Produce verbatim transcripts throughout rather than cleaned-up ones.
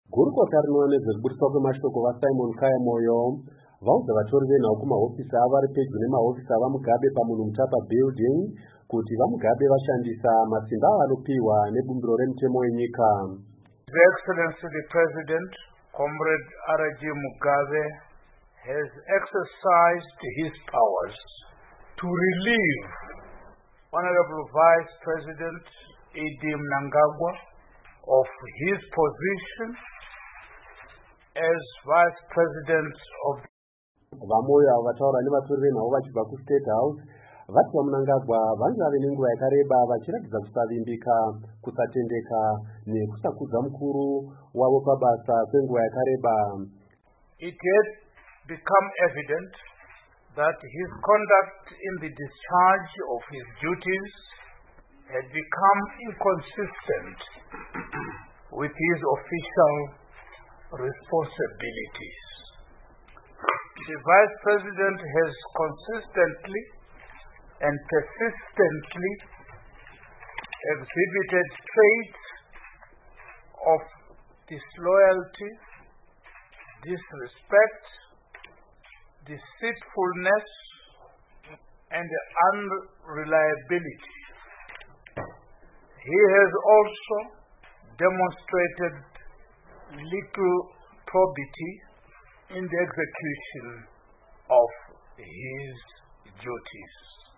Gurukota rinoona nezvekuburiswa kwemashoko vaSimon Kaya Moyo vaudza vatori venhau kumahofisi avo ari pedyo nemahofisi avaMugabe pamunhu Mutapa Building kuti vaMugabe vashandisa masimba avanopiwa nebumbiro remutemo wenyika. His Excellency the President, Comrade R G Mugabe, has exercised his powers to relieve Honorable Vice President Idi Mnangagwa of his position as Vice President of the Vamoyo avo vataura nevatori venhau vachibva kuState House vati vaMnangagwa vange vave nenguva yakareba vachiratidza kusavimbika, kusatendeka nekusakudza mukuru wavo pabasa kwenguva yakareba. It had become evident that his conduct in the discharge of his duties had become inconsistent with his official responsibilities. The Vice President has consistently and persistently exhibited traits of disloyalty, disrespect, deceitfulness, and unreliability. He has also demonstrated little probity in the execution of his duties.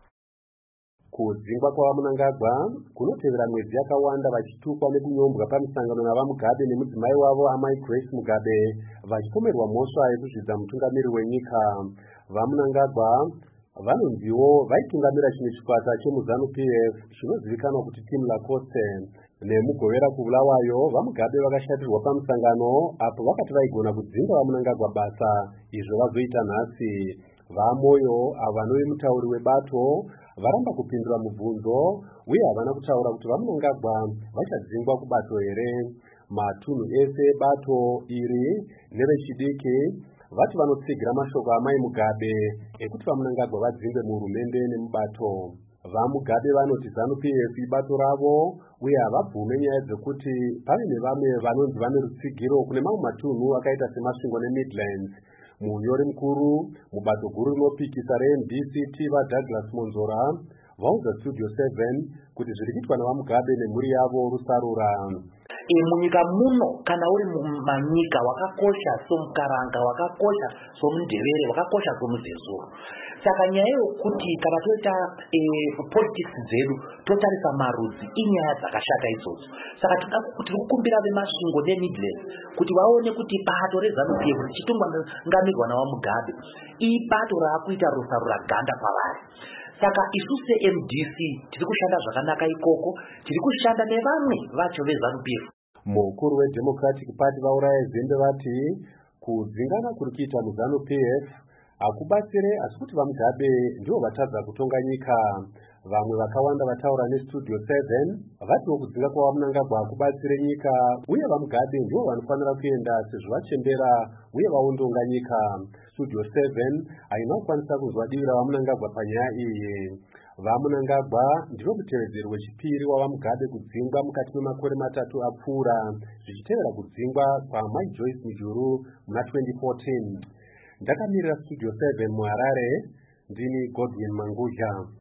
Kudzingwa kwavaMnangagwa kunotevera mwedzi yakawanda vachitukwa nekunyombwa pamisangano navaMugabe nemudzimai wavo amai Grace Mugabe vachipomerwa mhosva yekuzvidza mutungamiri wenyika. VaMnangagwa vanonziwo vaitungamira chimwe chikwata chemuZANU-P F chinozivikanwa kuti Team Lacoste. Nemugovera kubulawayo vaMugabe vakashatirwa pamusangano apo vakati vaigona kudzinga vaMnangagwa basa, izvo vazoita nhasi. VaMoyo avo vanove mutauri webato varamba kupindura mubvunzo uye havana kutaura kuti vaMnangagwa vachadzingwa kubato here. Matunhu ese ebato iri nevechidiki vati vanotsigira mashoko amai Mugabe ekuti vaMnangagwa vadzingwe muhurumende nemubato. VaMugabe vanoti ZANU-P F ibato ravo uye havabvume nyaya dzekuti pave nevamwe vanonzi vane rutsigiro kune mamwe matunhu akaita seMasvingo neMidlands. Munyori mukuru mubato guru rinopikisa reN B C T vaDouglas Monzora vaudza Studio seven kuti zviri kuitwa navaMugabe nemhuri yavo rusarura. E munyika muno kana uri mumanyika wakakosha somukaranga, wakakosha somundevere, wakakosha somuzezuru. Saka nyaya yokuti kana toita e, politics dzedu totarisa marudzi inyaya dzakashata idzodzo. Saka tiri kukumbira veMasvingo neMidlands kuti vaone kuti bato reZANU-P F richitungamirirwa navaMugabe ibato raakuita rusarura ganda kwavari. Saka isu seM D C tiri kushanda zvakanaka ikoko, tiri kushanda nevamwe vacho veZANU-P F. Mukuru weDemocratic Party vauraya Zembe vati kudzingana kuri kuita muZANU-P F akubatsire asi kuti vaMugabe ndivo vatadza kutonga nyika. Vamwe vakawanda vataura neStudio seven vatiwo kudzinga kwavaMnangagwa akubatsire nyika uye vaMugabe ndivo vanofanira kuenda sezvo vachembera uye vaondonga nyika. Studio seven haina kukwanisa kunzwa divi ravaMnangagwa panyaya iyi. VaMnangagwa ndivo mutevedzeri wechipiri wavaMugabe kudzingwa mukati memakore matatu apfuura zvichitevera kudzingwa kwaMai Joyce Mujuru muna twenty fourteen. Ndakamirira Studio seven muHarare, ndini Godwin Mangudya.